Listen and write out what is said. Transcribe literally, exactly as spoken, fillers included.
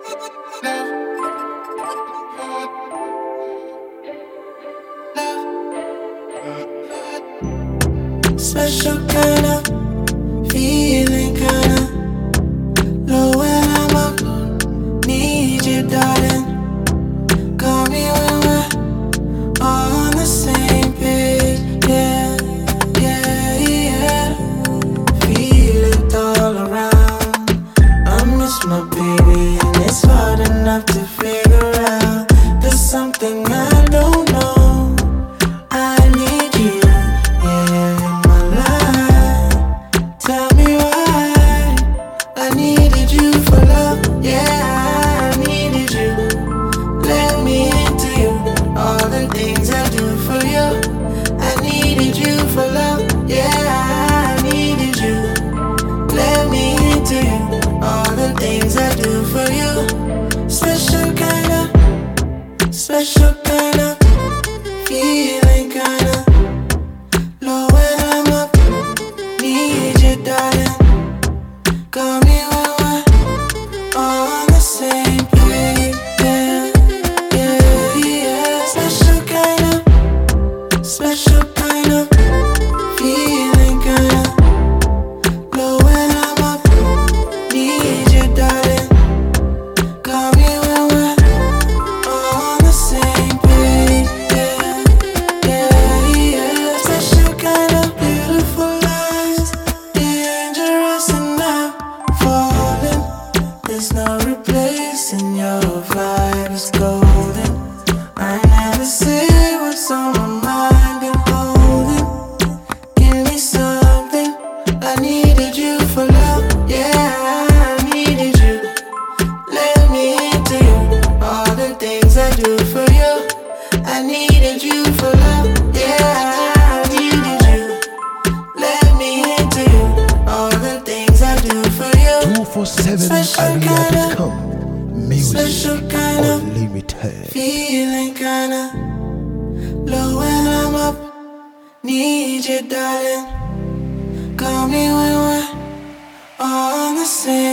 Special kind of feeling, kinda low when I'm up. Need you, darling. Call me when we're on the same page. Yeah, yeah, yeah. Feel it all around. I miss my baby, and it's hard enough to figure out. There's something I don't know. I need you, yeah, in my life. Tell me why. I needed you for love, yeah, I needed you. Let me into you, all the things I do for you. I needed you for love, yeah, I needed you. Let me into you, all the things I do for you. Special kind of, special kind of feeling, kinda low when I'm up. Need you, darling. Call me when we're on the same page. Yeah, yeah, yeah. Special kind of, special kind of feeling, kinda low when I'm up. Need you, darling. Call me when we're on the same page. Yeah, yeah, yeah. Special kind of beautiful eyes, dangerous and I'm falling. There's no replacing your vibe, it's golden. I never say what's on my mind and holding. Give me something. I needed you for love, yeah, I needed you. Let me into you, all the things I do for you. I needed you for love, yeah, I needed you. Let me into you, all the things I do for you. two forty-seven aria dot com. Music Special kind of Unlimited. feeling, kinda low when I'm up. Need you, darling. Call me when we're on the same